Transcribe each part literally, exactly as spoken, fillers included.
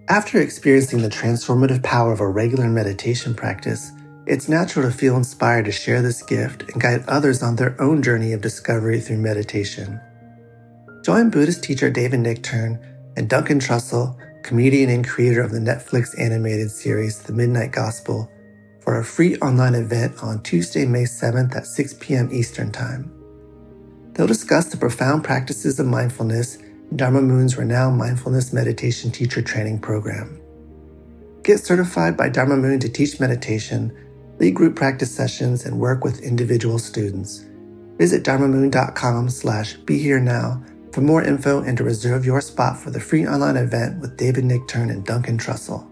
After experiencing the transformative power of a regular meditation practice, it's natural to feel inspired to share this gift and guide others on their own journey of discovery through meditation. Join Buddhist teacher David Nichtern and Duncan Trussell, comedian and creator of the Netflix animated series The Midnight Gospel, for a free online event on Tuesday, May seventh at six p.m. Eastern Time. They'll discuss the profound practices of mindfulness in Dharma Moon's renowned mindfulness meditation teacher training program. Get certified by Dharma Moon to teach meditation, lead group practice sessions, and work with individual students. Visit dharmamoon.com slash be here now for more info and to reserve your spot for the free online event with David Nichtern and Duncan Trussell.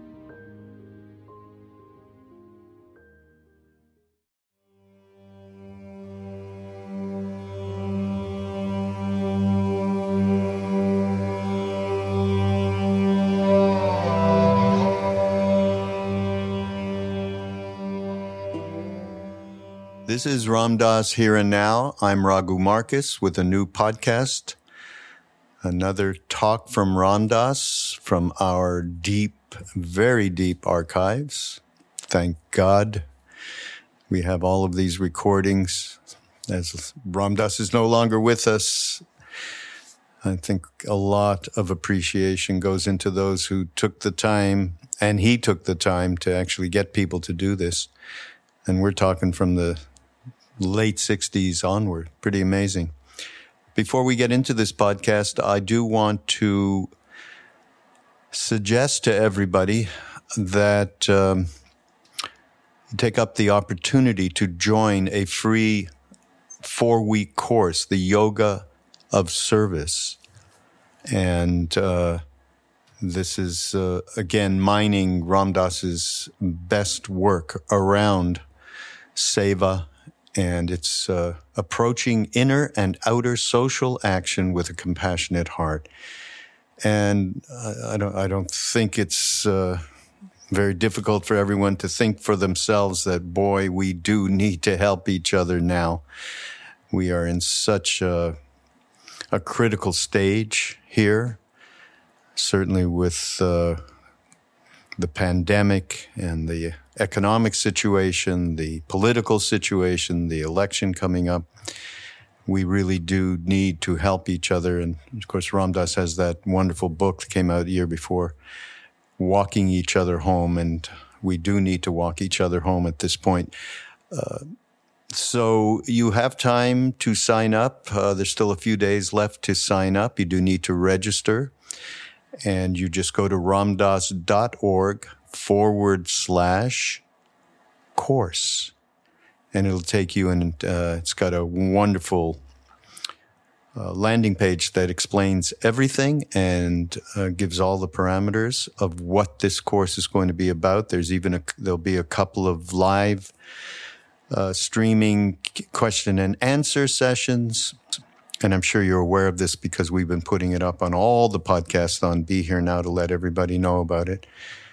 This is Ram Dass Here and Now. I'm Raghu Marcus with a new podcast, another talk from Ram Dass from our deep, very deep archives. Thank God we have all of these recordings. As Ram Dass is no longer with us, I think a lot of appreciation goes into those who took the time, and he took the time to actually get people to do this. And we're talking from the late sixties onward. Pretty amazing. Before we get into this podcast, I do want to suggest to everybody that um, take up the opportunity to join a free four-week course, the Yoga of Service. And uh, this is, uh, again, mining Ram Dass's best work around seva, and it's uh, approaching inner and outer social action with a compassionate heart. And uh, I don't, I don't think it's uh, very difficult for everyone to think for themselves that, boy, we do need to help each other now. We are in such a, a critical stage here, certainly with uh, the pandemic and the economic situation, the political situation, the election coming up. We really do need to help each other. And of course, Ram Dass has that wonderful book that came out a year before, Walking Each Other Home. And we do need to walk each other home at this point. Uh, so you have time to sign up. Uh, there's still a few days left to sign up. You do need to register. And you just go to ramdass.org forward slash course. And it'll take you, and uh, it's got a wonderful uh, landing page that explains everything and uh, gives all the parameters of what this course is going to be about. There's even a, there'll be a couple of live uh, streaming question and answer sessions. And I'm sure you're aware of this because we've been putting it up on all the podcasts on Be Here Now to let everybody know about it.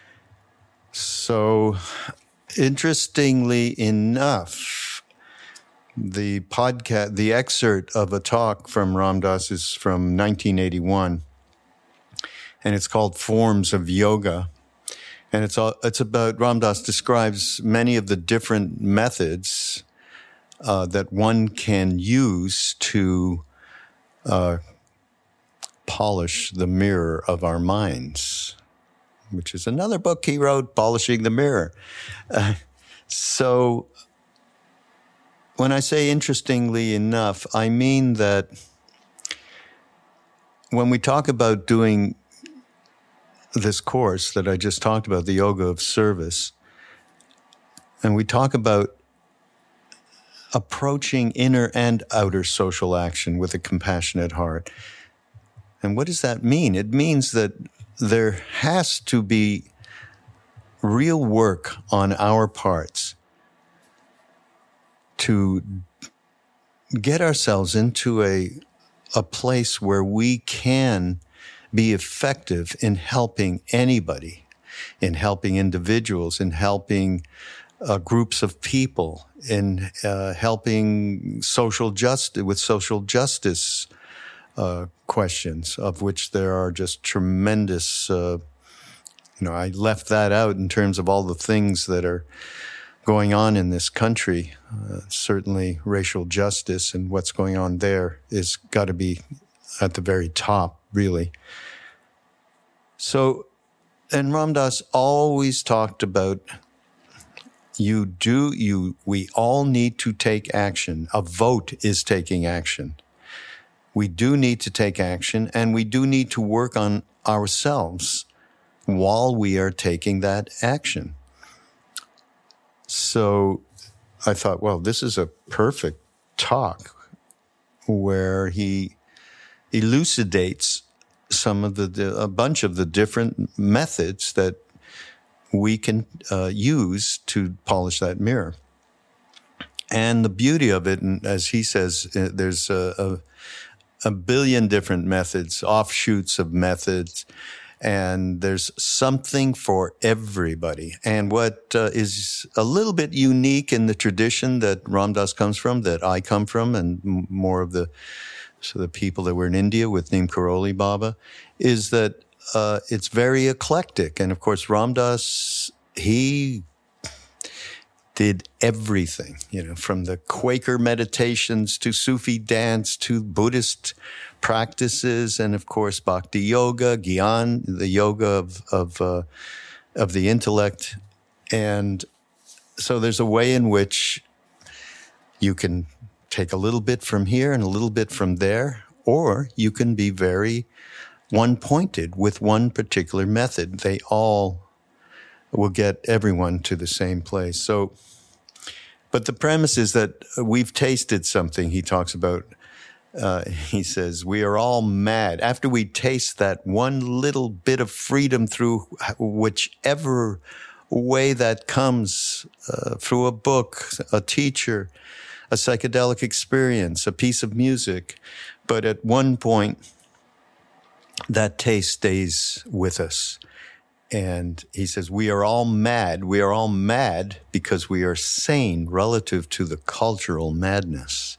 So, interestingly enough, the podcast, the excerpt of a talk from Ram Dass is from nineteen eighty-one, and it's called Forms of Yoga. And it's all, it's about, Ram Dass describes many of the different methods uh, that one can use to uh, polish the mirror of our minds, which is another book he wrote, Polishing the Mirror. Uh, so when I say interestingly enough, I mean that when we talk about doing this course that I just talked about, the Yoga of Service, and we talk about approaching inner and outer social action with a compassionate heart. And what does that mean? It means that there has to be real work on our parts to get ourselves into a, a place where we can be effective in helping anybody, in helping individuals, in helping uh, groups of people, in uh, helping social justice, with social justice uh, questions, of which there are just tremendous uh, You know, I left that out in terms of all the things that are going on in this country. Uh, certainly racial justice and what's going on there is got to be at the very top, really. So, and Ram Dass always talked about you do, you, we all need to take action. A vote is taking action. We do need to take action, and we do need to work on ourselves while we are taking that action. So I thought, well, this is a perfect talk where he elucidates some of the, the a bunch of the different methods that we can uh, use to polish that mirror. And the beauty of it, and as he says, uh, there's a, a, a billion different methods, offshoots of methods, and there's something for everybody. And what uh, is a little bit unique in the tradition that Ram Dass comes from, that I come from, and m- more of the so the people that were in India with Neem Karoli Baba, is that uh, it's very eclectic. And of course, Ram Dass, he did everything, you know, from the Quaker meditations to Sufi dance to Buddhist practices, and of course, Bhakti Yoga, Gyan, the yoga of of, uh, of the intellect. And so there's a way in which you can take a little bit from here and a little bit from there, or you can be very one-pointed with one particular method. They all will get everyone to the same place. So, but the premise is that we've tasted something. He talks about, uh, he says, we are all mad. After we taste that one little bit of freedom through whichever way that comes, uh, through a book, a teacher, a psychedelic experience, a piece of music. But at one point, that taste stays with us. And he says, we are all mad. We are all mad because we are sane relative to the cultural madness.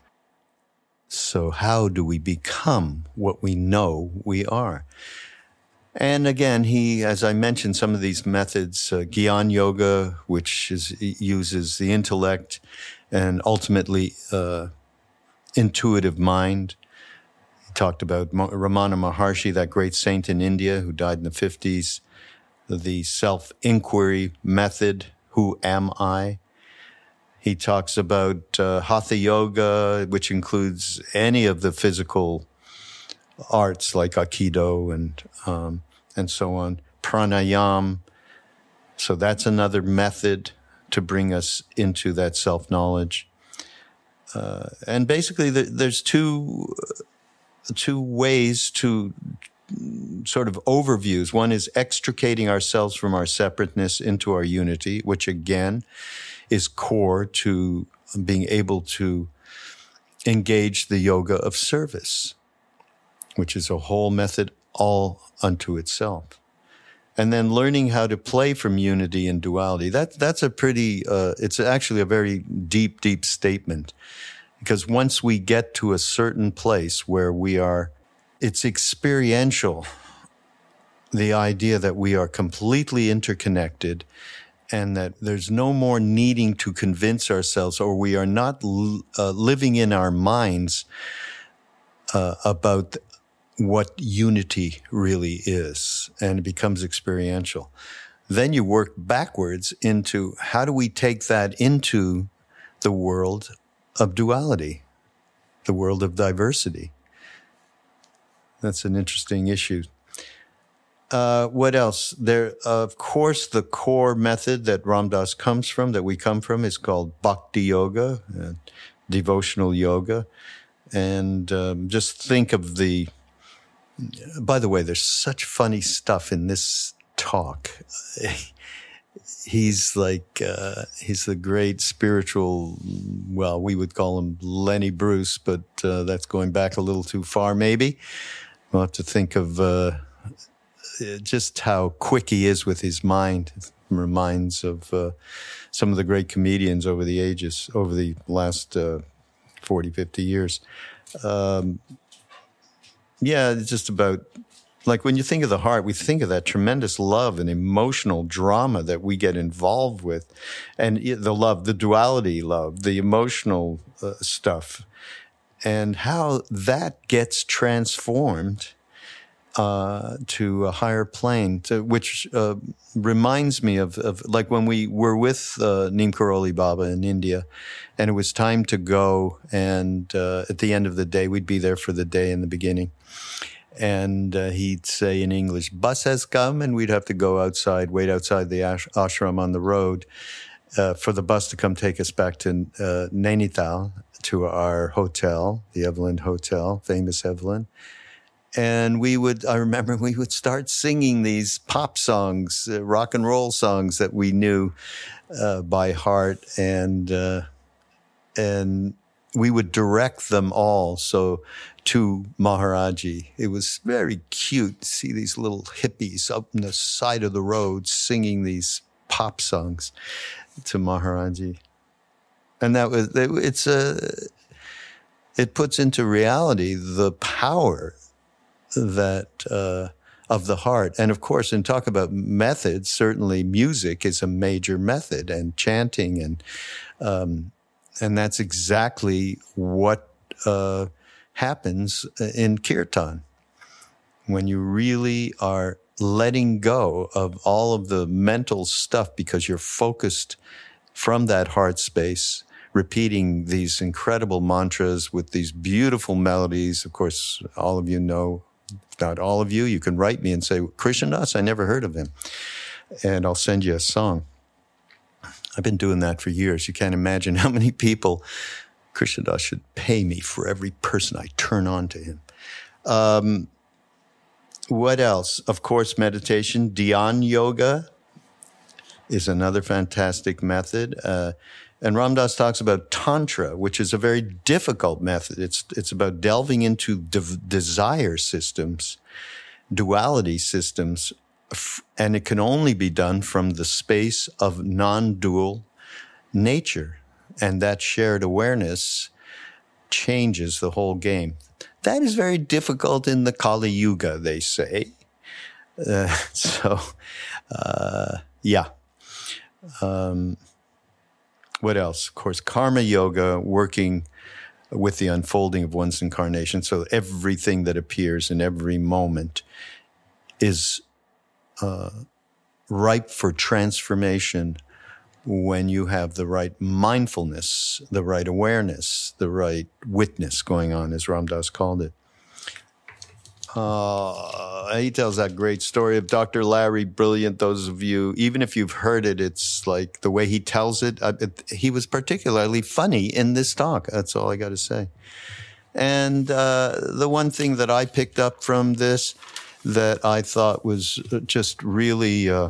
So how do we become what we know we are? And again, he, as I mentioned, some of these methods, uh, Gyan Yoga, which is, uses the intellect and ultimately uh, intuitive mind. He talked about Ramana Maharshi, that great saint in India who died in the fifties, the self-inquiry method, who am I? He talks about uh, Hatha Yoga, which includes any of the physical arts like Aikido and um, and so on. Pranayam. So that's another method to bring us into that self-knowledge. Uh, and basically, the, there's two two ways to sort of overviews. One is extricating ourselves from our separateness into our unity, which again is core to being able to engage the yoga of service, which is a whole method all unto itself. And then learning how to play from unity and duality. That, that's a pretty, uh, it's actually a very deep, deep statement. Because once we get to a certain place where we are, it's experiential, the idea that we are completely interconnected and that there's no more needing to convince ourselves, or we are not uh, living in our minds uh, about what unity really is, and it becomes experiential. Then you work backwards into how do we take that into the world of duality, the world of diversity. That's an interesting issue. Uh, what else? There, of course, the core method that Ram Dass comes from, that we come from, is called Bhakti Yoga, uh, devotional yoga. And um, just think of the, by the way, there's such funny stuff in this talk. He's like, uh, he's the great spiritual, well, we would call him Lenny Bruce, but uh, that's going back a little too far, maybe. We'll have to think of uh, just how quick he is with his mind. It reminds of uh, some of the great comedians over the ages, over the last uh, forty, fifty years. Um, yeah, it's just about Like when you think of the heart, we think of that tremendous love and emotional drama that we get involved with. And the love, the duality love, the emotional uh, stuff. And how that gets transformed uh, to a higher plane, to, which uh, reminds me of, of like when we were with uh, Neem Karoli Baba in India, and it was time to go. And uh, at the end of the day, we'd be there for the day in the beginning. And uh, he'd say in English, bus has come, and we'd have to go outside, wait outside the ash- ashram on the road uh, for the bus to come take us back to uh, Nainital, to our hotel, the Evelyn Hotel, famous Evelyn. And we would, I remember we would start singing these pop songs, uh, rock and roll songs that we knew uh, by heart. And, uh, and we would direct them all. So to Maharaji. It was very cute to see these little hippies up on the side of the road singing these pop songs to Maharaji. And that was, it's a, it puts into reality the power that, uh, of the heart. And of course, and talk about methods, certainly music is a major method, and chanting, and, um, and that's exactly what, uh, happens in kirtan, when you really are letting go of all of the mental stuff because you're focused from that heart space, repeating these incredible mantras with these beautiful melodies. Of course, all of you know, if not all of you, you can write me and say, Krishnadas, I never heard of him. And I'll send you a song. I've been doing that for years. You can't imagine how many people Krishnadas should pay me for every person I turn on to him. Um, what else? Of course, meditation. Dhyan yoga is another fantastic method. Uh, and Ram Dass talks about Tantra, which is a very difficult method. It's, it's about delving into de- desire systems, duality systems, and it can only be done from the space of non-dual nature. And that shared awareness changes the whole game. That is very difficult in the Kali Yuga, they say. Uh, so, uh, yeah. Um, what else? Of course, karma yoga, working with the unfolding of one's incarnation. So everything that appears in every moment is uh, ripe for transformation when you have the right mindfulness, the right awareness, the right witness going on, as Ram Dass called it. Uh, he tells that great story of Doctor Larry, brilliant. Those of you, even if you've heard it, it's like the way he tells it. Uh, it he was particularly funny in this talk. That's all I got to say. And uh, the one thing that I picked up from this that I thought was just really... Uh,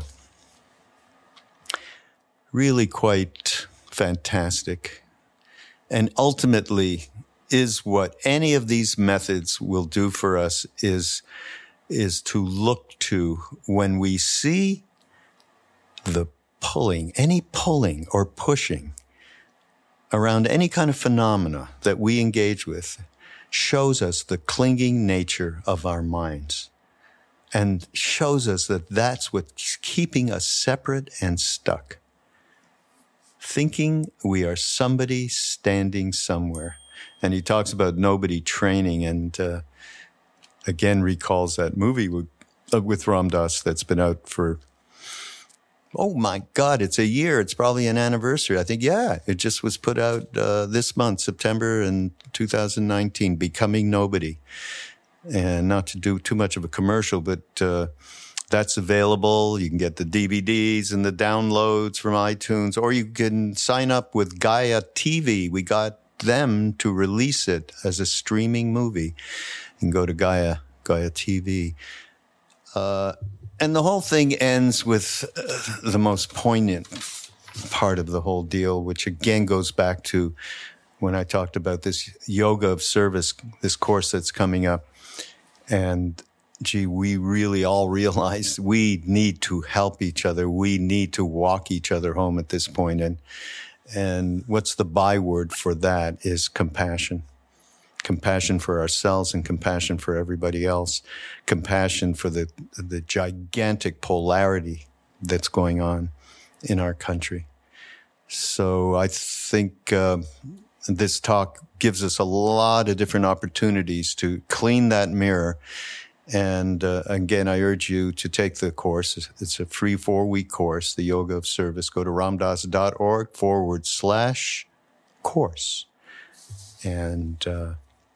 really quite fantastic, and ultimately is what any of these methods will do for us is, is to look to when we see the pulling, any pulling or pushing around any kind of phenomena that we engage with, shows us the clinging nature of our minds and shows us that that's what's keeping us separate and stuck. Thinking we are somebody standing somewhere. And he talks about nobody training, and uh, again recalls that movie with, uh, with Ram Dass that's been out for, oh my God, it's a year. It's probably an anniversary. I think, yeah, it just was put out uh, this month, September in two thousand nineteen, Becoming Nobody. And not to do too much of a commercial, but uh, that's available. You can get the D V Ds and the downloads from iTunes, or you can sign up with Gaia T V. We got them to release it as a streaming movie. You can go to Gaia, Gaia T V. Uh, and the whole thing ends with uh, the most poignant part of the whole deal, which again goes back to when I talked about this yoga of service, this course that's coming up. And gee, we really all realize we need to help each other. We need to walk each other home at this point. And, and what's the byword for that is compassion. compassion for ourselves and compassion for everybody else, compassion for the the gigantic polarity that's going on in our country. So I think uh, this talk gives us a lot of different opportunities to clean that mirror. And uh, again, I urge you to take the course. It's a free four-week course, the Yoga of Service. Go to ramdas.org forward slash course. And uh,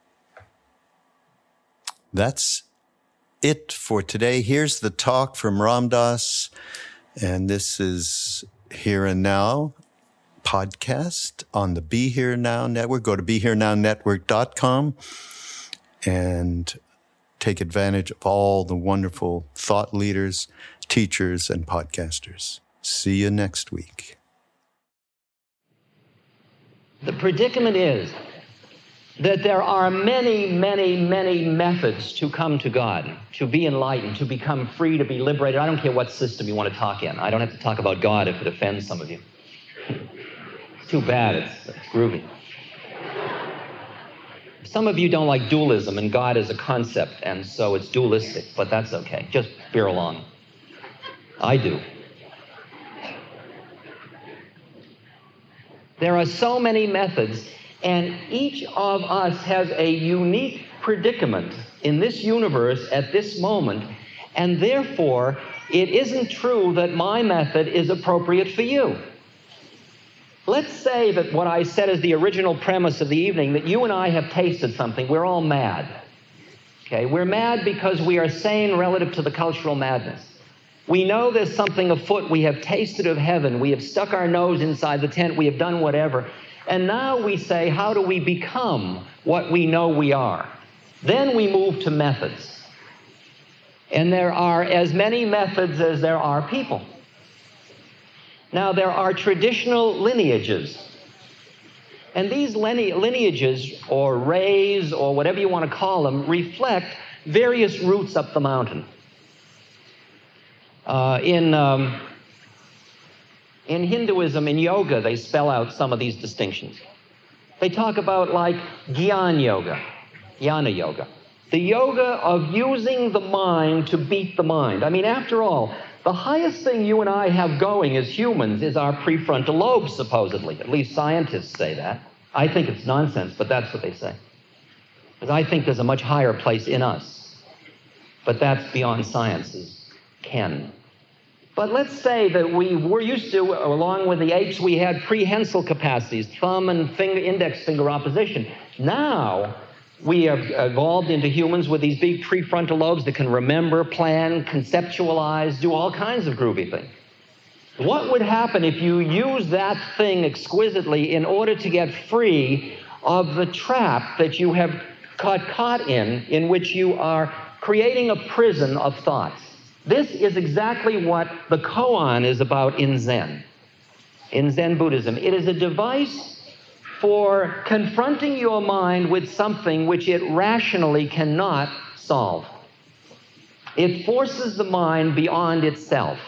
that's it for today. Here's the talk from Ram Dass. And this is Here and Now podcast on the Be Here Now Network. Go to be here now network dot com and take advantage of all the wonderful thought leaders, teachers, and podcasters. See you next week. The predicament is that there are many, many, many methods to come to God, to be enlightened, to become free, to be liberated. I don't care what system you want to talk in. I don't have to talk about God if it offends some of you. It's too bad. It's, it's groovy. Some of you don't like dualism, and God is a concept, and so it's dualistic, but that's okay. Just bear along. I do. There are so many methods, and each of us has a unique predicament in this universe at this moment, and therefore, it isn't true that my method is appropriate for you. Let's say that what I said is the original premise of the evening, that you and I have tasted something. We're all mad. Okay? We're mad because we are sane relative to the cultural madness. We know there's something afoot. We have tasted of heaven. We have stuck our nose inside the tent. We have done whatever. And now we say, how do we become what we know we are? Then we move to methods. And there are as many methods as there are people. Now, there are traditional lineages. And these lineages, or rays, or whatever you want to call them, reflect various routes up the mountain. Uh, in, um, in Hinduism, in yoga, they spell out some of these distinctions. They talk about, like, Gyan Yoga, Jnana Yoga. The yoga of using the mind to beat the mind. I mean, after all, the highest thing you and I have going as humans is our prefrontal lobe, supposedly. At least scientists say that. I think it's nonsense, but that's what they say. Because I think there's a much higher place in us. But that's beyond science's ken. But let's say that we were used to, along with the apes, we had prehensile capacities, thumb and finger, index finger opposition. Now, we have evolved into humans with these big prefrontal lobes that can remember, plan, conceptualize, do all kinds of groovy things. What would happen if you use that thing exquisitely in order to get free of the trap that you have got caught in, in which you are creating a prison of thoughts? This is exactly what the koan is about in Zen, in Zen Buddhism. It is a device for confronting your mind with something which it rationally cannot solve. It forces the mind beyond itself.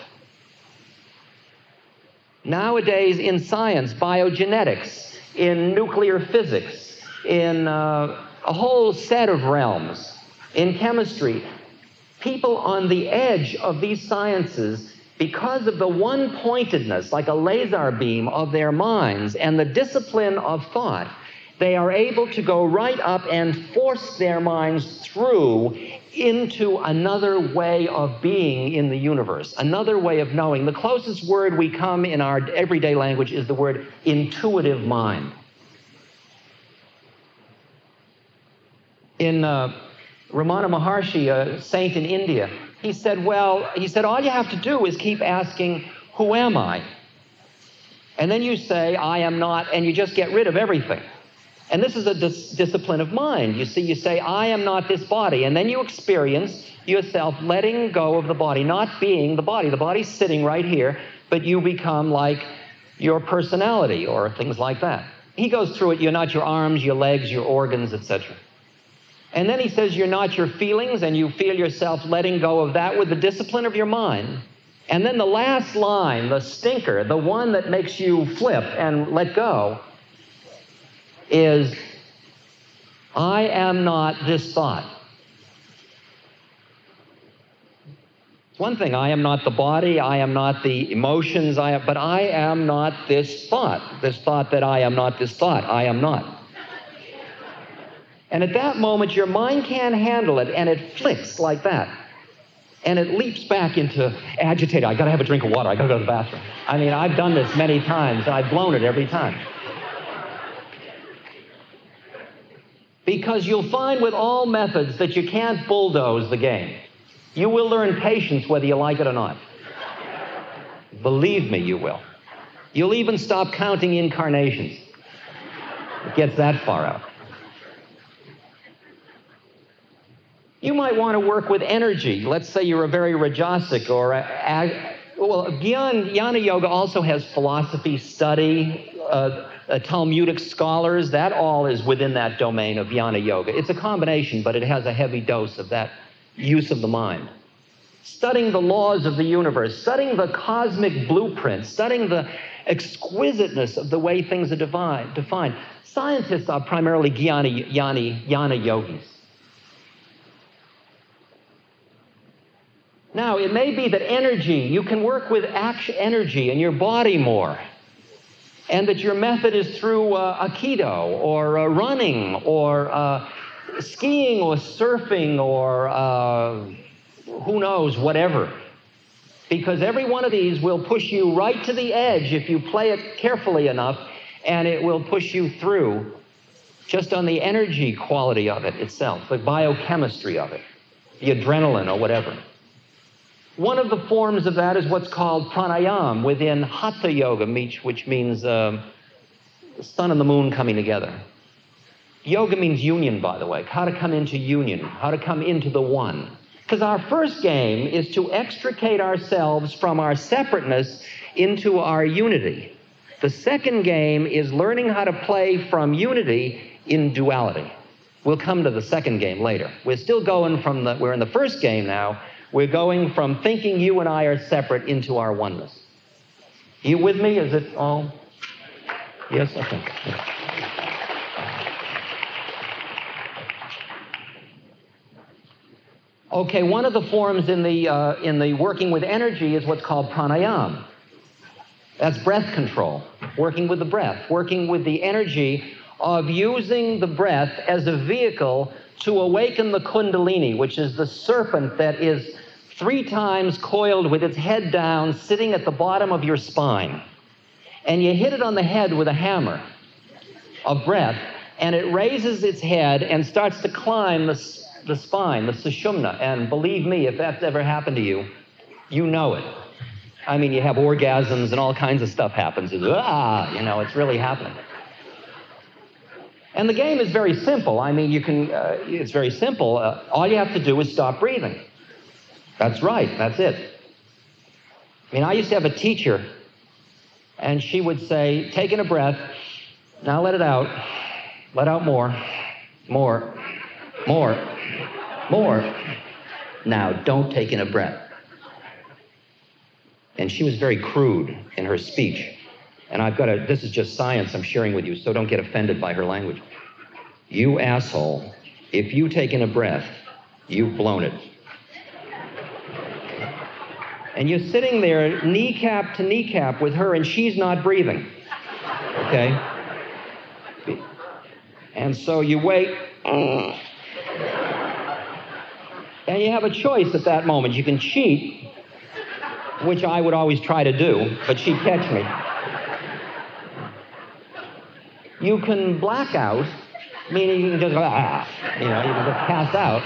Nowadays, in science, biogenetics, in nuclear physics, in uh, a whole set of realms, in chemistry, people on the edge of these sciences, because of the one-pointedness, like a laser beam of their minds and the discipline of thought, they are able to go right up and force their minds through into another way of being in the universe, another way of knowing. The closest word we come in our everyday language is the word intuitive mind. In uh, Ramana Maharshi, a saint in India, he said, well, he said, all you have to do is keep asking, who am I? And then you say, I am not, and you just get rid of everything. And this is a dis- discipline of mind. You see, you say, I am not this body, and then you experience yourself letting go of the body, not being the body. The body's sitting right here, but you become like your personality or things like that. He goes through it. You're not your arms, your legs, your organs, et cetera. And then he says you're not your feelings, and you feel yourself letting go of that with the discipline of your mind. And then the last line, the stinker, the one that makes you flip and let go, is I am not this thought. It's one thing, I am not the body, I am not the emotions, I am, but I am not this thought, this thought that I am not this thought, I am not. And at that moment, your mind can't handle it, and it flicks like that. And it leaps back into agitated. I got to have a drink of water. I got to go to the bathroom. I mean, I've done this many times, and I've blown it every time. Because you'll find with all methods that you can't bulldoze the game. You will learn patience whether you like it or not. Believe me, you will. You'll even stop counting incarnations. It gets that far out. You might want to work with energy. Let's say you're a very Rajasic or a, a, well, Gyan, Jnana Yoga also has philosophy, study, uh, uh, Talmudic scholars. That all is within that domain of Jnana Yoga. It's a combination, but it has a heavy dose of that use of the mind. Studying the laws of the universe, studying the cosmic blueprint, studying the exquisiteness of the way things are divine, defined. Scientists are primarily Jnana, Jnana, Jnana yogis. Now, it may be that energy, you can work with action, energy in your body more, and that your method is through uh, Aikido or uh, running or uh, skiing or surfing or uh, who knows, whatever. Because every one of these will push you right to the edge if you play it carefully enough, and it will push you through just on the energy quality of it itself, the biochemistry of it, the adrenaline or whatever. One of the forms of that is what's called pranayama within Hatha Yoga, which means uh, the sun and the moon coming together. Yoga means union, by the way, how to come into union, how to come into the one. Because our first game is to extricate ourselves from our separateness into our unity. The second game is learning how to play from unity in duality. We'll come to the second game later. We're still going from the, we're in the first game now. We're going from thinking you and I are separate into our oneness. You with me? Is it all? Yes? Okay. Okay, one of the forms in the, uh, in the working with energy is what's called pranayama. That's breath control, working with the breath, working with the energy of using the breath as a vehicle to awaken the kundalini, which is the serpent that is three times coiled with its head down, sitting at the bottom of your spine. And you hit it on the head with a hammer of breath, and it raises its head and starts to climb the, the spine, the sushumna. And believe me, if that's ever happened to you, you know it. I mean, you have orgasms and all kinds of stuff happens. It's, ah, you know, it's really happening. And the game is very simple. I mean, you can, uh, it's very simple. Uh, all you have to do is stop breathing. That's right, that's it. I mean, I used to have a teacher, and she would say, take in a breath, now let it out, let out more, more, more, more. Now, don't take in a breath. And she was very crude in her speech. And I've got to, this is just science I'm sharing with you, so don't get offended by her language. You asshole, if you take in a breath, you've blown it. And you're sitting there kneecap to kneecap with her, and she's not breathing. Okay? And so you wait. And you have a choice at that moment. You can cheat, which I would always try to do, but she'd catch me. You can black out, meaning you can just go, ah, you know, you can just pass out.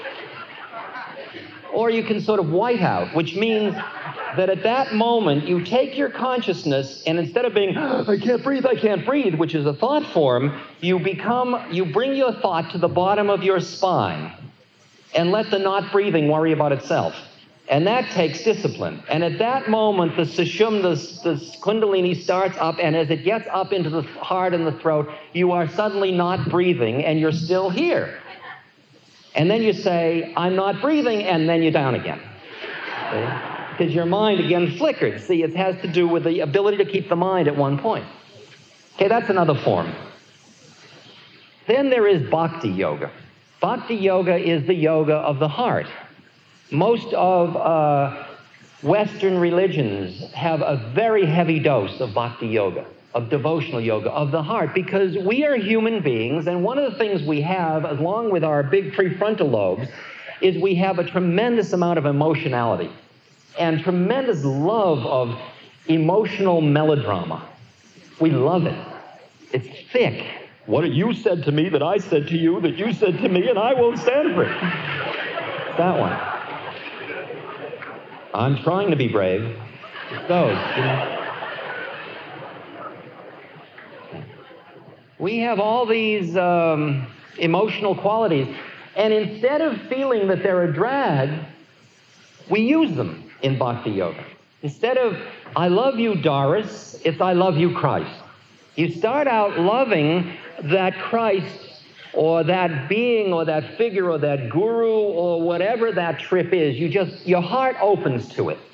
Or you can sort of white out, which means that at that moment, you take your consciousness, and instead of being, I can't breathe, I can't breathe, which is a thought form, you become, you bring your thought to the bottom of your spine and let the not breathing worry about itself. And that takes discipline. And at that moment, the sushumna, the, the kundalini starts up, and as it gets up into the heart and the throat, you are suddenly not breathing, and you're still here. And then you say, I'm not breathing, and then you're down again. Because your mind, again, flickered. See, it has to do with the ability to keep the mind at one point. Okay, that's another form. Then there is Bhakti Yoga. Bhakti Yoga is the yoga of the heart. Most of uh, Western religions have a very heavy dose of Bhakti Yoga, of devotional yoga, of the heart, because we are human beings, and one of the things we have, along with our big prefrontal lobes, is we have a tremendous amount of emotionality and tremendous love of emotional melodrama. We love it. It's thick. What you said to me that I said to you that you said to me, and I won't stand for it. It's that one. I'm trying to be brave. It's those, you know. We have all these um, emotional qualities, and instead of feeling that they're a drag, we use them in Bhakti Yoga. Instead of, I love you, Doris, it's I love you, Christ. You start out loving that Christ or that being or that figure or that guru or whatever that trip is. You just, your heart opens to it.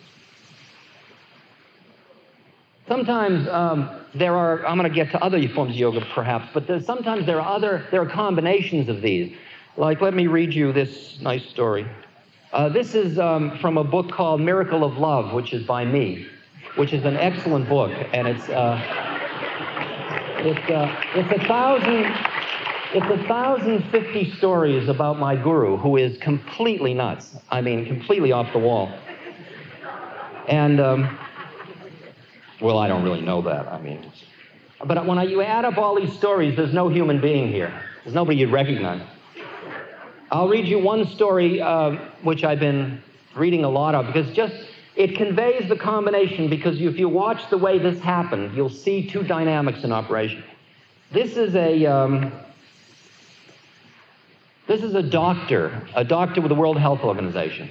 Sometimes um, there are, I'm going to get to other forms of yoga perhaps, but there's, sometimes there are other, there are combinations of these. Like, let me read you this nice story. Uh, this is um, from a book called Miracle of Love, which is by me, which is an excellent book, and it's uh, it's uh, it's a thousand it's a thousand fifty stories about my guru, who is completely nuts. I mean, completely off the wall. And um, well, I don't really know that. I mean, it's, but when I, you add up all these stories, there's no human being here. There's nobody you'd recognize. I'll read you one story, uh, which I've been reading a lot of, because just, it conveys the combination, because if you watch the way this happened, you'll see two dynamics in operation. This is a, um, this is a doctor, a doctor with the World Health Organization.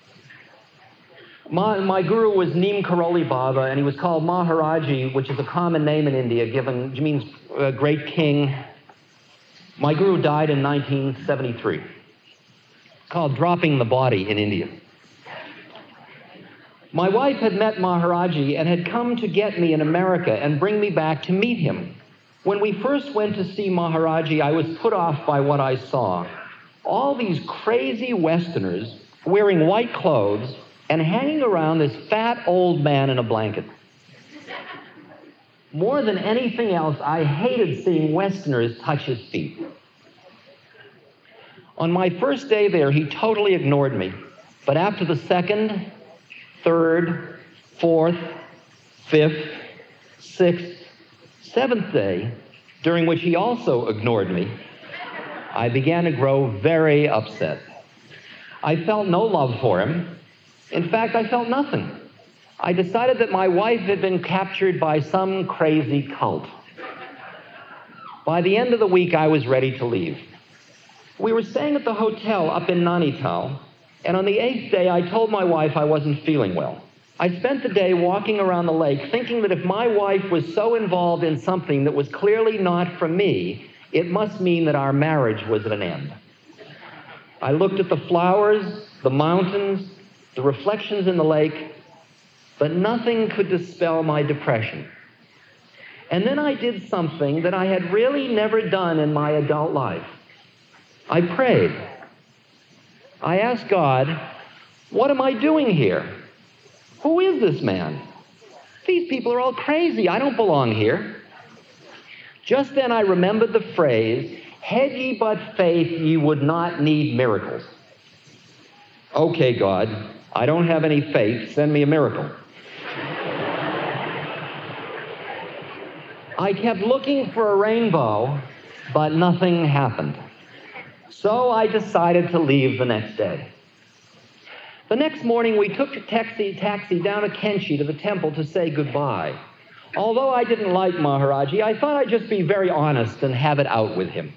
My, my guru was Neem Karoli Baba, and he was called Maharaji, which is a common name in India, given, it means uh, great king. My guru died in nineteen seventy-three. Called Dropping the Body in India. My wife had met Maharaji and had come to get me in America and bring me back to meet him. When we first went to see Maharaji, I was put off by what I saw. All these crazy Westerners wearing white clothes and hanging around this fat old man in a blanket. More than anything else, I hated seeing Westerners touch his feet. On my first day there, he totally ignored me. But after the second, third, fourth, fifth, sixth, seventh day, during which he also ignored me, I began to grow very upset. I felt no love for him. In fact, I felt nothing. I decided that my wife had been captured by some crazy cult. By the end of the week, I was ready to leave. We were staying at the hotel up in Nainital, and on the eighth day, I told my wife I wasn't feeling well. I spent the day walking around the lake thinking that if my wife was so involved in something that was clearly not for me, it must mean that our marriage was at an end. I looked at the flowers, the mountains, the reflections in the lake, but nothing could dispel my depression. And then I did something that I had really never done in my adult life. I prayed. I asked God, what am I doing here? Who is this man? These people are all crazy. I don't belong here. Just then I remembered the phrase, had ye but faith, ye would not need miracles. Okay, God, I don't have any faith. Send me a miracle. I kept looking for a rainbow, but nothing happened. So I decided to leave the next day. The next morning, we took a taxi, taxi down to Kenchi to the temple to say goodbye. Although I didn't like Maharaji, I thought I'd just be very honest and have it out with him.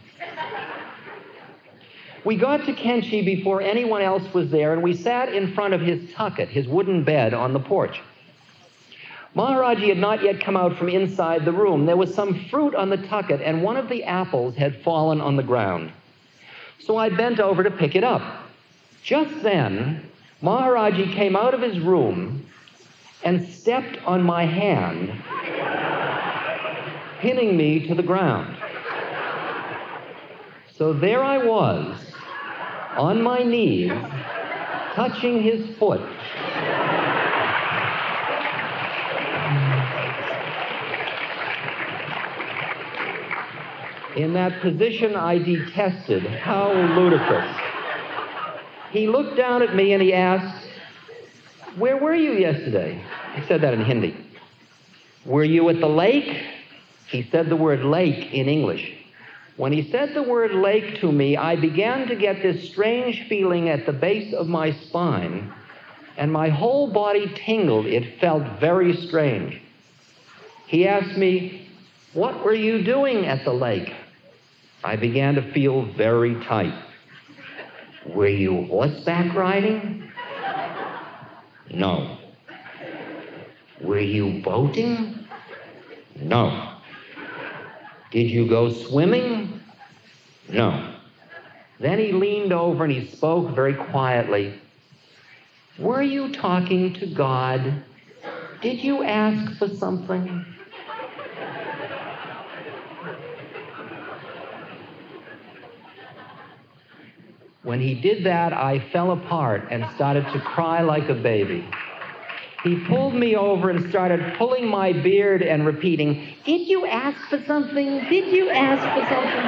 We got to Kenchi before anyone else was there, and we sat in front of his tucket, his wooden bed, on the porch. Maharaji had not yet come out from inside the room. There was some fruit on the tucket, and one of the apples had fallen on the ground. So I bent over to pick it up. Just then, Maharaji came out of his room and stepped on my hand, pinning me to the ground. So there I was, on my knees, touching his foot. In that position I detested. How ludicrous. He looked down at me and he asked, "Where were you yesterday?" He said that in Hindi. "Were you at the lake?" He said the word lake in English. When he said the word lake to me, I began to get this strange feeling at the base of my spine, and my whole body tingled. It felt very strange. He asked me, "What were you doing at the lake?" I began to feel very tight. "Were you horseback riding?" "No." "Were you boating?" "No." "Did you go swimming?" "No." Then he leaned over and he spoke very quietly. "Were you talking to God? Did you ask for something?" When he did that, I fell apart and started to cry like a baby. He pulled me over and started pulling my beard and repeating, "Did you ask for something? Did you ask for something?"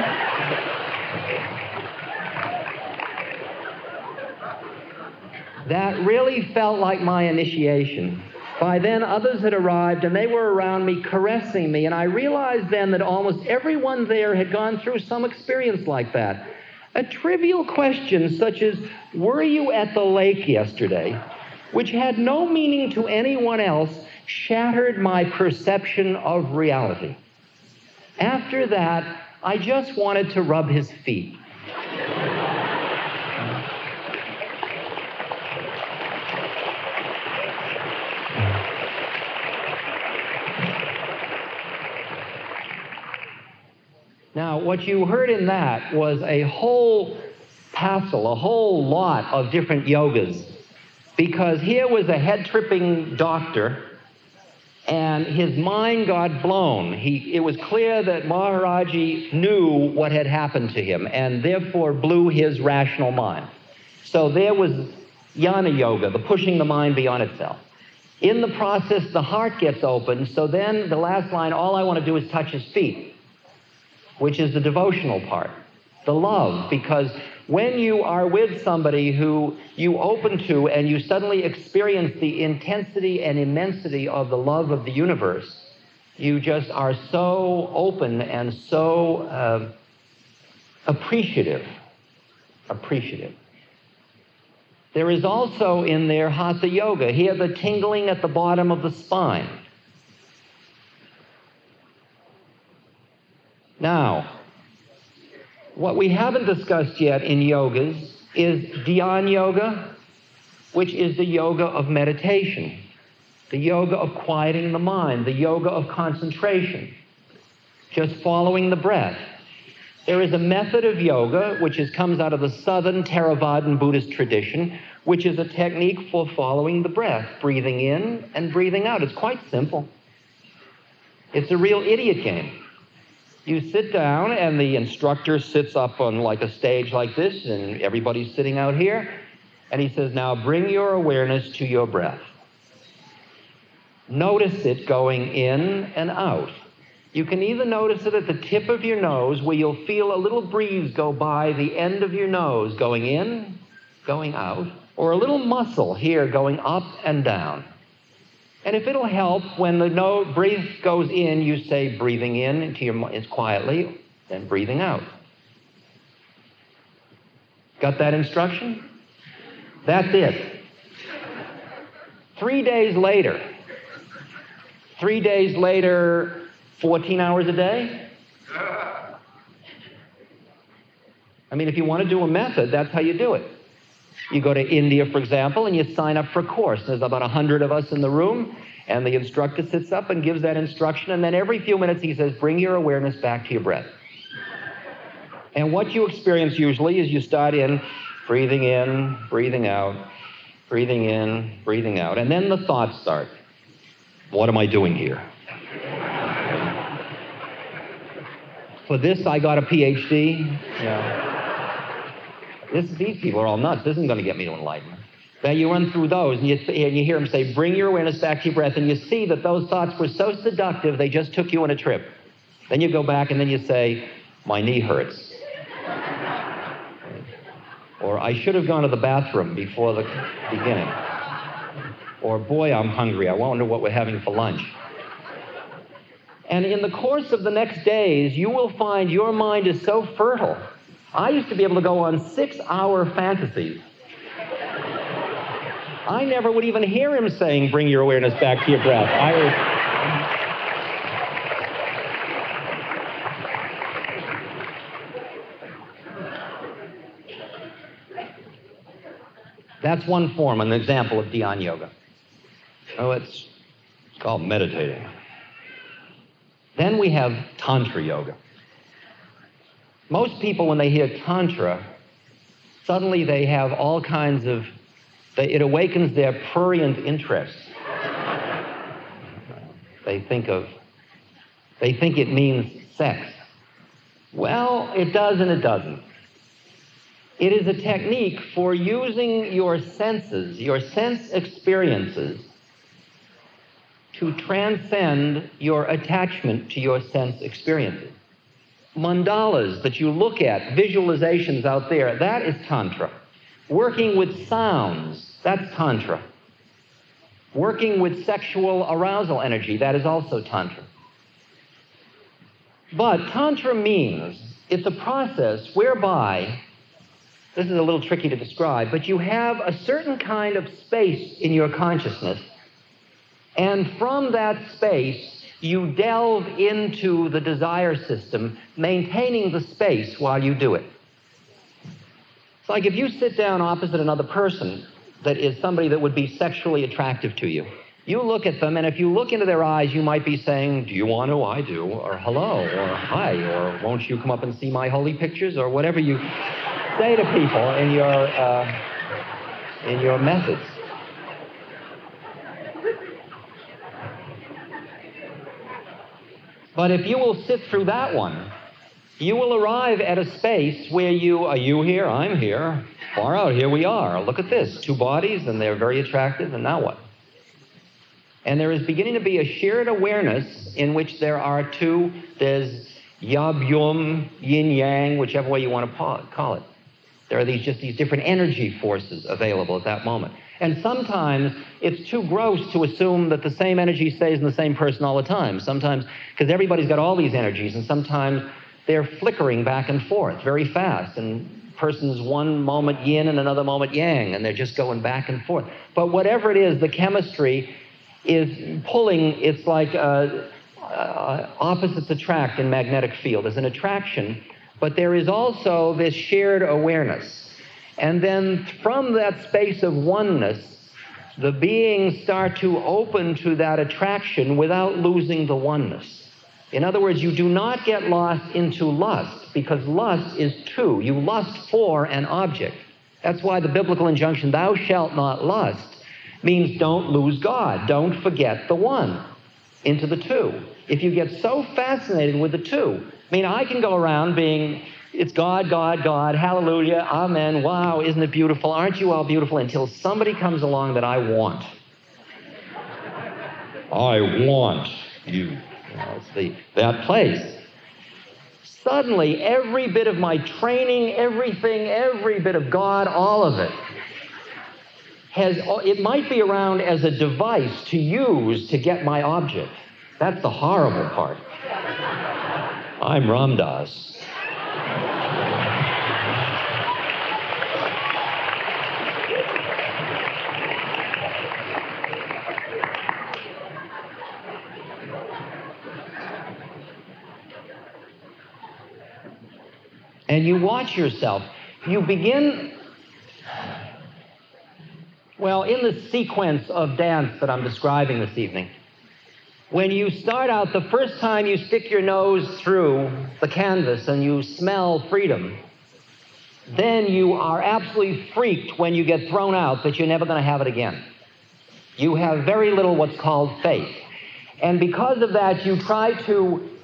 That really felt like my initiation. By then, others had arrived, and they were around me, caressing me, and I realized then that almost everyone there had gone through some experience like that. A trivial question such as, "Were you at the lake yesterday?" which had no meaning to anyone else, shattered my perception of reality. After that, I just wanted to rub his feet. Now, what you heard in that was a whole passel, a whole lot of different yogas, because here was a head-tripping doctor, and his mind got blown. He, it was clear that Maharaji knew what had happened to him, and therefore blew his rational mind. So there was Jnana Yoga, the pushing the mind beyond itself. In the process, the heart gets open, so then the last line, all I want to do is touch his feet, which is the devotional part, the love, because when you are with somebody who you open to and you suddenly experience the intensity and immensity of the love of the universe, you just are so open and so uh, appreciative, appreciative. There is also in there Hatha Yoga, here the tingling at the bottom of the spine. Now, what we haven't discussed yet in yogas is Dhyan Yoga, which is the yoga of meditation, the yoga of quieting the mind, the yoga of concentration, just following the breath. There is a method of yoga which is, comes out of the southern Theravadan Buddhist tradition, which is a technique for following the breath, breathing in and breathing out. It's quite simple. It's a real idiot game. You sit down, and the instructor sits up on like a stage like this, and everybody's sitting out here, and he says, "Now bring your awareness to your breath. Notice it going in and out. You can either notice it at the tip of your nose, where you'll feel a little breeze go by the end of your nose, going in, going out, or a little muscle here going up and down. And if it'll help, when the no breath goes in, you say breathing in into your it's quietly, then breathing out. Got that instruction? That's it. Three days later, three days later, fourteen hours a day? I mean, if you want to do a method, that's how you do it. You go to India, for example, and you sign up for a course. There's about a hundred of us in the room, and the instructor sits up and gives that instruction, and then every few minutes he says, bring your awareness back to your breath. And what you experience usually is you start in, breathing in, breathing out, breathing in, breathing out, and then the thoughts start. What am I doing here? For this, I got a P H D. Yeah. This, these people are all nuts. This isn't going to get me to enlightenment. Then you run through those, and you, and you hear them say, bring your awareness back to your breath, and you see that those thoughts were so seductive, they just took you on a trip. Then you go back, and then you say, my knee hurts. Or, I should have gone to the bathroom before the beginning. Or, boy, I'm hungry. I wonder what we're having for lunch. And in the course of the next days, you will find your mind is so fertile. I used to be able to go on six-hour fantasies. I never would even hear him saying, bring your awareness back to your breath. I was... That's one form, an example of Dhyan Yoga. Oh, it's, it's called meditating. Then we have Tantra Yoga. Most people, when they hear Tantra, suddenly they have all kinds of, they, it awakens their prurient interest. They think of, they think it means sex. Well, it does and it doesn't. It is a technique for using your senses, your sense experiences, to transcend your attachment to your sense experiences. Mandalas that you look at, visualizations out there, that is Tantra. Working with sounds, that's Tantra. Working with sexual arousal energy, that is also Tantra. But Tantra means it's a process whereby, this is a little tricky to describe, but you have a certain kind of space in your consciousness, and from that space, you delve into the desire system, maintaining the space while you do it. It's like if you sit down opposite another person that is somebody that would be sexually attractive to you. You look at them, and if you look into their eyes, you might be saying, do you want to? I do. Or hello, or hi, or won't you come up and see my holy pictures? Or whatever you say to people in your, uh, in your methods. But if you will sit through that one, you will arrive at a space where you, are you here? I'm here. Far out, here we are. Look at this. Two bodies, and they're very attractive, and now what? And there is beginning to be a shared awareness in which there are two, there's Yab Yum, Yin Yang, whichever way you want to call it. There are these just these different energy forces available at that moment. And sometimes it's too gross to assume that the same energy stays in the same person all the time. Sometimes, because everybody's got all these energies, and sometimes they're flickering back and forth very fast. And person's one moment yin and another moment yang, and they're just going back and forth. But whatever it is, the chemistry is pulling, it's like uh, uh, opposites attract in magnetic field. There's an attraction, but there is also this shared awareness. And then from that space of oneness, the beings start to open to that attraction without losing the oneness. In other words, you do not get lost into lust, because lust is two. You lust for an object. That's why the biblical injunction, thou shalt not lust, means don't lose God. Don't forget the one into the two. If you get so fascinated with the two, I mean, I can go around being... It's God, God, God, hallelujah, amen, wow, isn't it beautiful? Aren't you all beautiful? Until somebody comes along that I want. I want you. You know, it's the, that place. Suddenly, every bit of my training, everything, every bit of God, all of it, has, it might be around as a device to use to get my object. That's the horrible part. I'm Ram Dass. And you watch yourself. You begin, well, in the sequence of dance that I'm describing this evening, when you start out, the first time you stick your nose through the canvas and you smell freedom, then you are absolutely freaked when you get thrown out that you're never going to have it again. You have very little what's called faith. And because of that, you try to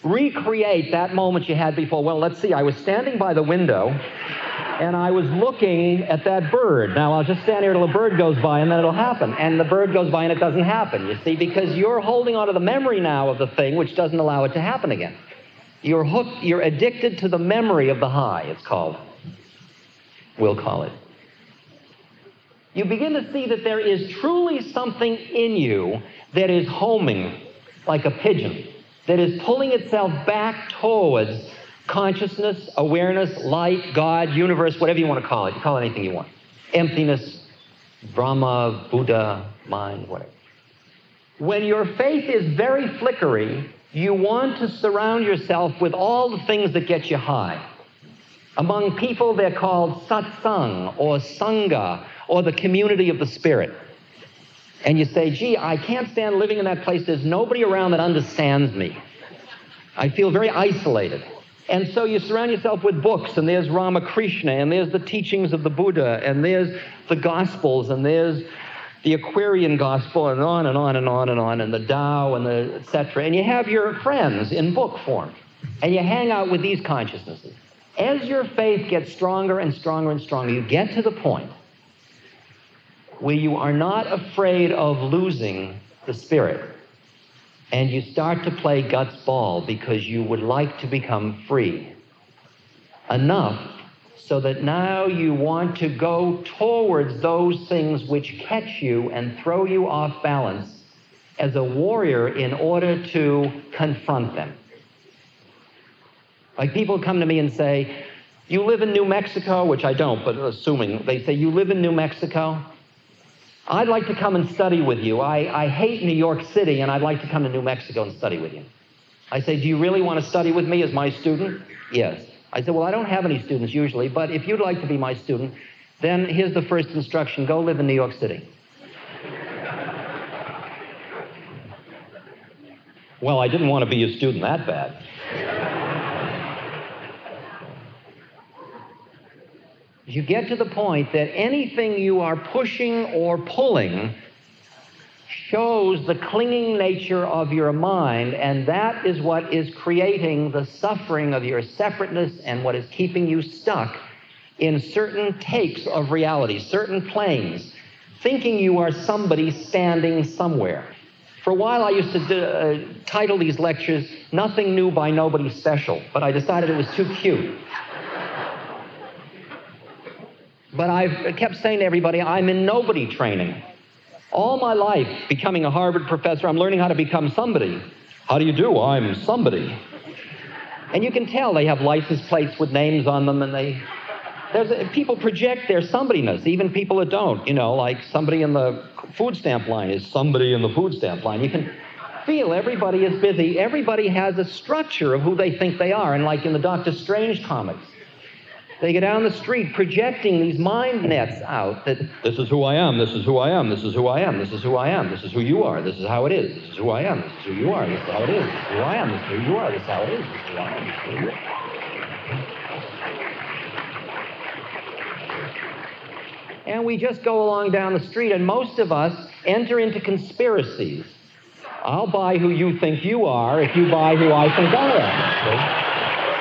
recreate that moment you had before. Well, let's see, I was standing by the window, and I was looking at that bird. Now, I'll just stand here till a bird goes by, and then it'll happen. And the bird goes by, and it doesn't happen, you see, because you're holding on to the memory now of the thing, which doesn't allow it to happen again. You're hooked, you're addicted to the memory of the high, it's called. We'll call it. You begin to see that there is truly something in you that is homing like a pigeon, that is pulling itself back towards consciousness, awareness, light, God, universe, whatever you want to call it. You call it anything you want. Emptiness, Brahma, Buddha, mind, whatever. When your faith is very flickery, you want to surround yourself with all the things that get you high. Among people, they're called satsang or sangha or the community of the spirit. And you say, gee, I can't stand living in that place. There's nobody around that understands me. I feel very isolated. And so you surround yourself with books, and there's Ramakrishna, and there's the teachings of the Buddha, and there's the Gospels, and there's the Aquarian Gospel, and on and on and on and on, and the Tao, and the et cetera. And you have your friends in book form, and you hang out with these consciousnesses. As your faith gets stronger and stronger and stronger, you get to the point where you are not afraid of losing the spirit. And you start to play guts ball because you would like to become free. Enough so that now you want to go towards those things which catch you and throw you off balance as a warrior in order to confront them. Like people come to me and say, you live in New Mexico, which I don't, but assuming, they say, you live in New Mexico? I'd like to come and study with you. I, I hate New York City, and I'd like to come to New Mexico and study with you. I say, do you really want to study with me as my student? Yes. I said, well, I don't have any students usually, but if you'd like to be my student, then here's the first instruction. Go live in New York City. Well, I didn't want to be a student that bad. You get to the point that anything you are pushing or pulling shows the clinging nature of your mind, and that is what is creating the suffering of your separateness and what is keeping you stuck in certain takes of reality, certain planes, thinking you are somebody standing somewhere. For a while, I used to do, uh, title these lectures, Nothing New by Nobody Special, but I decided it was too cute. But I've kept saying to everybody, I'm in nobody training. All my life, becoming a Harvard professor, I'm learning how to become somebody. How do you do? I'm somebody. And you can tell they have license plates with names on them, and they, there's a, people project their somebodyness, even people that don't. You know, like somebody in the food stamp line is somebody in the food stamp line. You can feel everybody is busy. Everybody has a structure of who they think they are. And like in the Doctor Strange comics, they get down the street projecting these mind nets out that this is who I am, this is who I am, this is who I am, this is who I am, this is who you are, this is how it is, this is who I am, this is who you are, this is how it is, this is who I am, this is who you are, this is how it is, this is who I am, this is who you are. And we just go along down the street, and most of us enter into conspiracies. I'll buy who you think you are if you buy who I think I am. See?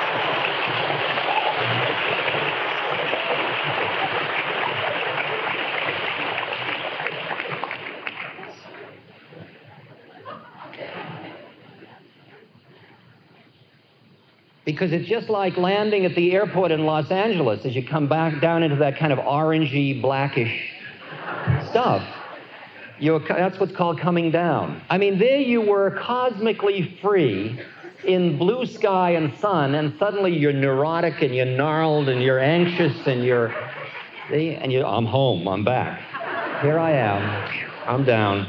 Because it's just like landing at the airport in Los Angeles as you come back down into that kind of orangey, blackish stuff. You're, that's what's called coming down. I mean, there you were cosmically free in blue sky and sun, and suddenly you're neurotic and you're gnarled and you're anxious and you're, see, and you, I'm home, I'm back. Here I am, I'm down.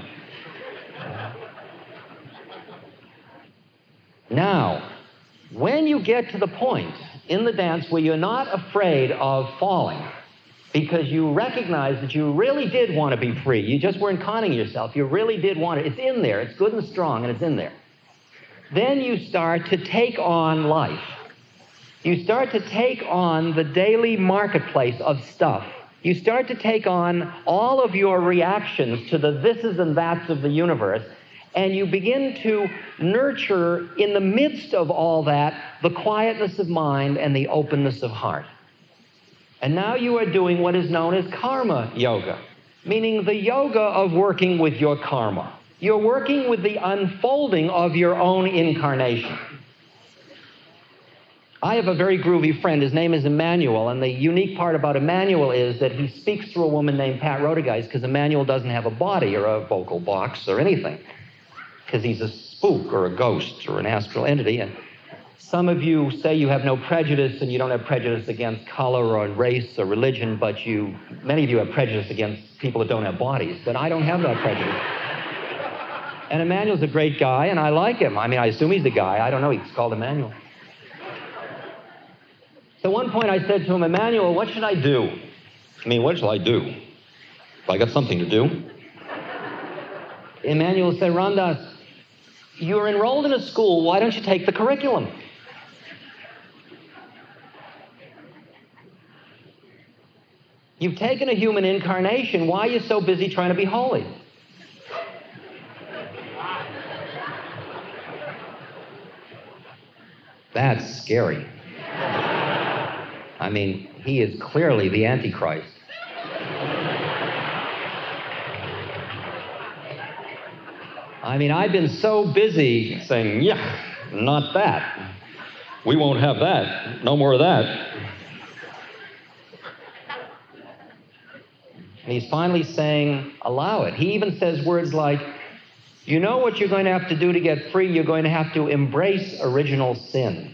Now, when you get to the point in the dance where you're not afraid of falling because you recognize that you really did want to be free, you just weren't conning yourself, you really did want it, it's in there, it's good and strong, and it's in there. Then you start to take on life. You start to take on the daily marketplace of stuff. You start to take on all of your reactions to the thises and that's of the universe, And you begin to nurture, in the midst of all that, the quietness of mind and the openness of heart. And now you are doing what is known as karma yoga, meaning the yoga of working with your karma. You're working with the unfolding of your own incarnation. I have a very groovy friend. His name is Emmanuel, and the unique part about Emmanuel is that he speaks through a woman named Pat Rodegeist, because Emmanuel doesn't have a body or a vocal box or anything, because he's a spook or a ghost or an astral entity. And some of you say you have no prejudice, and you don't have prejudice against color or race or religion, but you, many of you have prejudice against people that don't have bodies. But I don't have that prejudice. And Emmanuel's a great guy, and I like him. I mean, I assume he's a guy. I don't know. He's called Emmanuel. So at one point I said to him, Emmanuel, what should I do? I mean, what shall I do? I got something to do. Emmanuel said, Ramdas, you're enrolled in a school. Why don't you take the curriculum? You've taken a human incarnation. Why are you so busy trying to be holy? That's scary. I mean, he is clearly the Antichrist. I mean, I've been so busy saying, yeah, not that. We won't have that. No more of that. And he's finally saying, allow it. He even says words like, you know what you're going to have to do to get free? You're going to have to embrace original sin.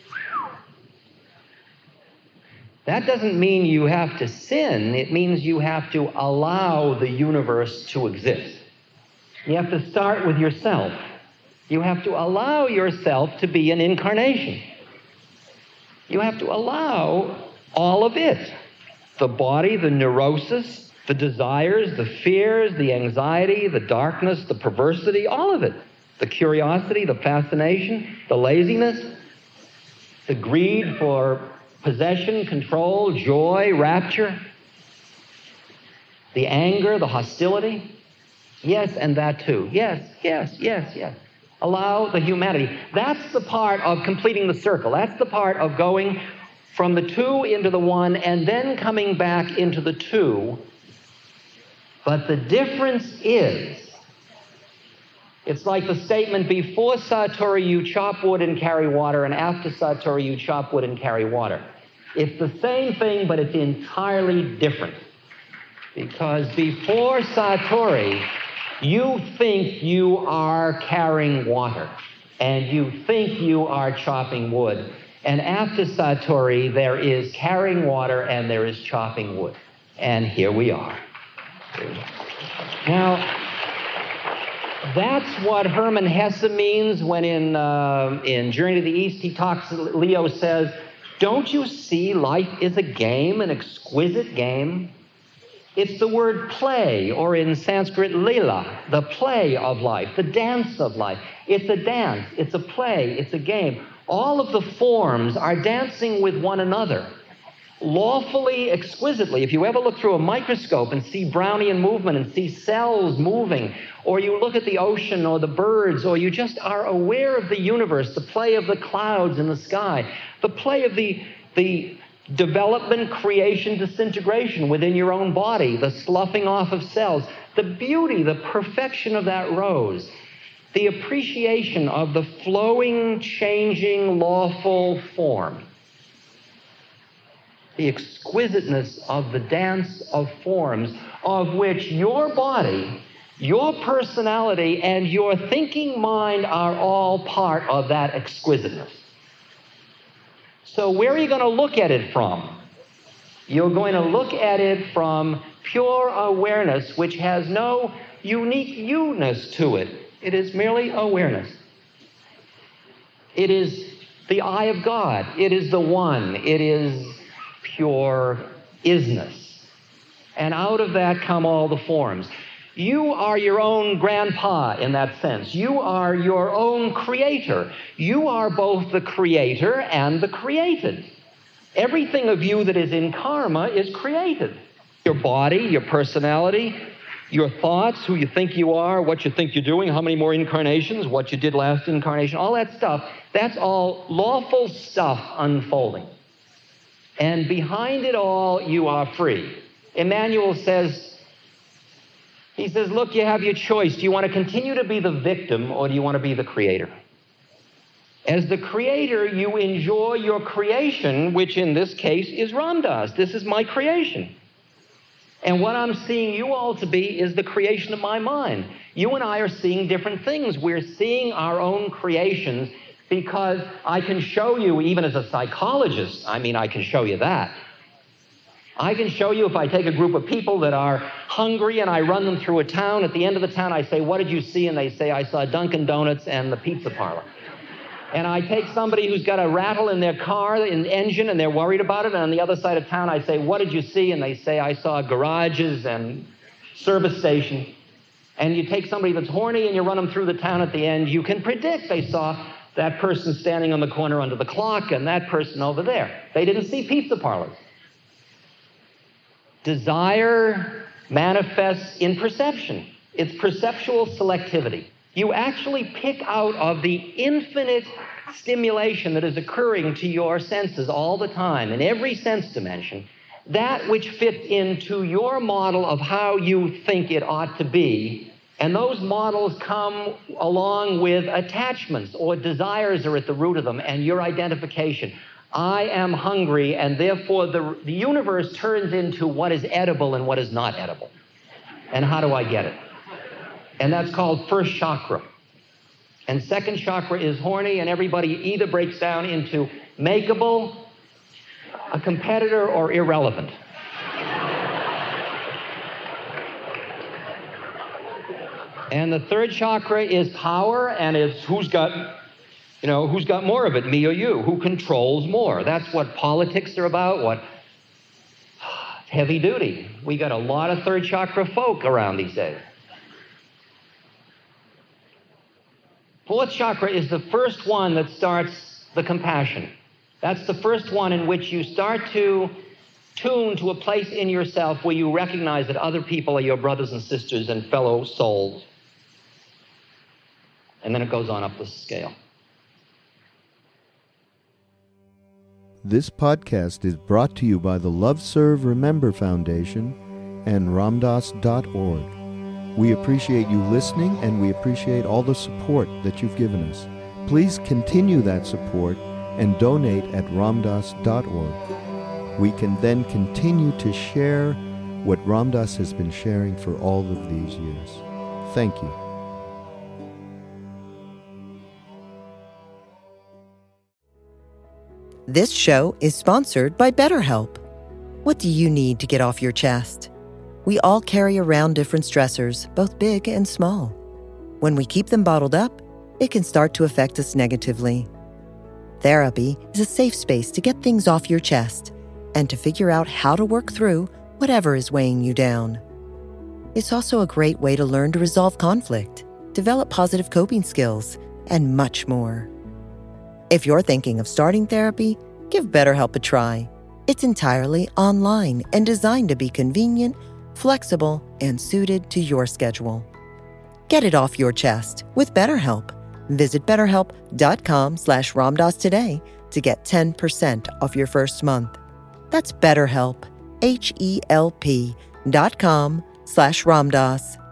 That doesn't mean you have to sin. It means you have to allow the universe to exist. You have to start with yourself. You have to allow yourself to be an incarnation. You have to allow all of it. The body, the neurosis, the desires, the fears, the anxiety, the darkness, the perversity, all of it. The curiosity, the fascination, the laziness, the greed for possession, control, joy, rapture, the anger, the hostility. Yes, and that too. Yes, yes, yes, yes. Allow the humanity. That's the part of completing the circle. That's the part of going from the two into the one and then coming back into the two. But the difference is, it's like the statement, before Satori you chop wood and carry water, and after Satori you chop wood and carry water. It's the same thing, but it's entirely different. Because before Satori, you think you are carrying water, and you think you are chopping wood. And after Satori, there is carrying water and there is chopping wood. And here we are. Now, that's what Hermann Hesse means when in, uh, in Journey to the East, he talks, Leo says, don't you see life is a game, an exquisite game? It's the word play, or in Sanskrit, lila, the play of life, the dance of life. It's a dance, it's a play, it's a game. All of the forms are dancing with one another, lawfully, exquisitely. If you ever look through a microscope and see Brownian movement and see cells moving, or you look at the ocean or the birds, or you just are aware of the universe, the play of the clouds in the sky, the play of the, the development, creation, disintegration within your own body, the sloughing off of cells, the beauty, the perfection of that rose, the appreciation of the flowing, changing, lawful form, the exquisiteness of the dance of forms, of which your body, your personality, and your thinking mind are all part of that exquisiteness. So where are you going to look at it from? You're going to look at it from pure awareness, which has no unique you-ness to it. It is merely awareness. It is the eye of God. It is the one. It is pure isness. And out of that come all the forms. You are your own grandpa in that sense. You are your own creator. You are both the creator and the created. Everything of you that is in karma is created. Your body, your personality, your thoughts, who you think you are, what you think you're doing, how many more incarnations, what you did last incarnation, all that stuff, that's all lawful stuff unfolding. And behind it all, you are free. Emmanuel says, he says, look, you have your choice. Do you want to continue to be the victim, or do you want to be the creator? As the creator, you enjoy your creation, which in this case is Ram Dass. This is my creation. And what I'm seeing you all to be is the creation of my mind. You and I are seeing different things. We're seeing our own creations because I can show you, even as a psychologist, I mean, I can show you that. I can show you if I take a group of people that are hungry and I run them through a town. At the end of the town, I say, what did you see? And they say, I saw Dunkin' Donuts and the pizza parlor. And I take somebody who's got a rattle in their car, in the engine, and they're worried about it. And on the other side of town, I say, what did you see? And they say, I saw garages and service station. And you take somebody that's horny and you run them through the town at the end. You can predict they saw that person standing on the corner under the clock and that person over there. They didn't see pizza parlors. Desire manifests in perception. It's perceptual selectivity. You actually pick out of the infinite stimulation that is occurring to your senses all the time, in every sense dimension, that which fits into your model of how you think it ought to be. And those models come along with attachments, or desires are at the root of them, and your identification. I am hungry, and therefore the, the universe turns into what is edible and what is not edible. And how do I get it? And that's called first chakra. And second chakra is horny, and everybody either breaks down into makeable, a competitor, or irrelevant. And the third chakra is power, and it's who's got, you know, who's got more of it, me or you? Who controls more? That's what politics are about, what heavy duty. We got a lot of third chakra folk around these days. Fourth chakra is the first one that starts the compassion. That's the first one in which you start to tune to a place in yourself where you recognize that other people are your brothers and sisters and fellow souls. And then it goes on up the scale. This podcast is brought to you by the Love Serve Remember Foundation and ramdass dot org. We appreciate you listening, and we appreciate all the support that you've given us. Please continue that support and donate at ramdass dot org. We can then continue to share what Ram Dass has been sharing for all of these years. Thank you. This show is sponsored by BetterHelp. What do you need to get off your chest? We all carry around different stressors, both big and small. When we keep them bottled up, it can start to affect us negatively. Therapy is a safe space to get things off your chest and to figure out how to work through whatever is weighing you down. It's also a great way to learn to resolve conflict, develop positive coping skills, and much more. If you're thinking of starting therapy, give BetterHelp a try. It's entirely online and designed to be convenient, flexible, and suited to your schedule. Get it off your chest with BetterHelp. Visit betterhelp.com slash ramdass today to get ten percent off your first month. That's BetterHelp, H E L P dot com slash ramdass.